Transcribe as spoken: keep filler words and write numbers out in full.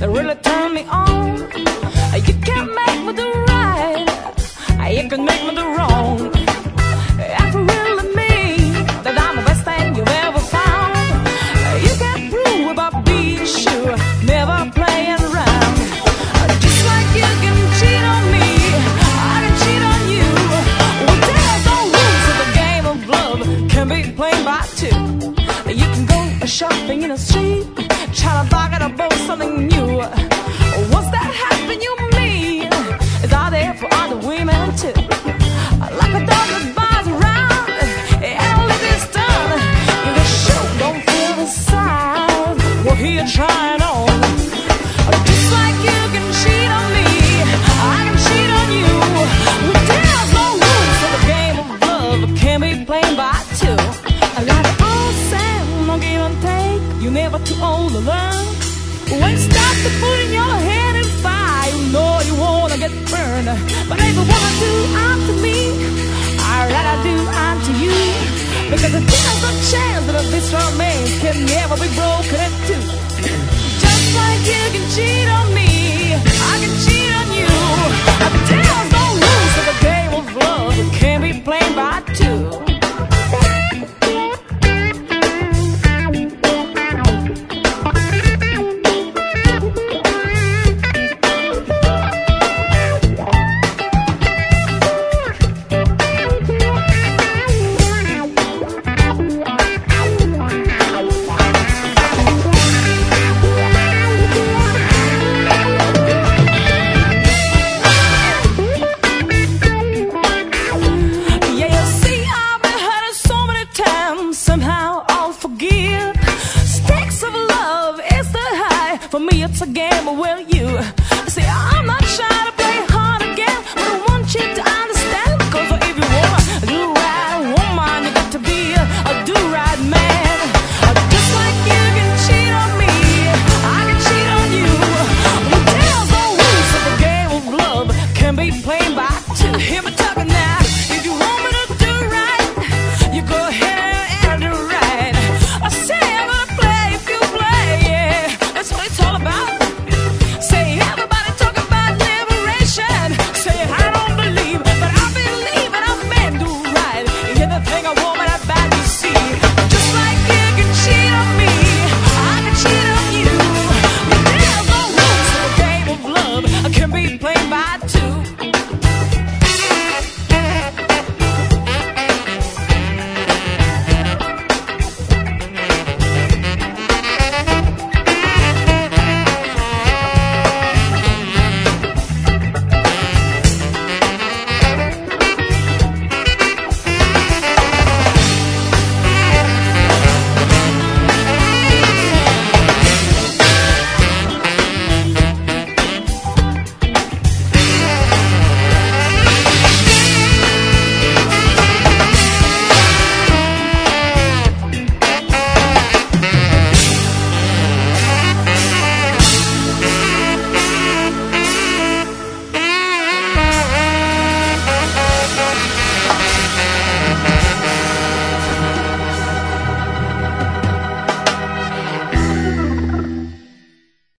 that really turn me on. You can't make me do right, you can make me do wrong. If you really mean that I'm the best thing you've ever found, you can't prove about being sure, never playing around. Just like you can cheat on me, I can cheat on you. Well, there's no rules of the game of love can be played by two. You can go shopping in the street, try to bargain about something new. What's that happen you mean is out there for other women too? Like a dog that buys around and only this done. You the show don't feel the size what he's trying on. Just like you can cheat on me, I can cheat on you. Well, there's no rules for the game of love can be played by two. Like an old saying, no give and take, you're never too old to learn. When it starts to put in your head and fire, you know you wanna get burned. But if you wanna do unto me, I'd rather do unto you. Because there's a chance that this romance can never be broken in two. Just like you can cheat on me, I can cheat on you. But there's no rules to the game of love, it can't be played by two. Somehow I'll forgive. Stakes of love is the high. For me it's a game, will you?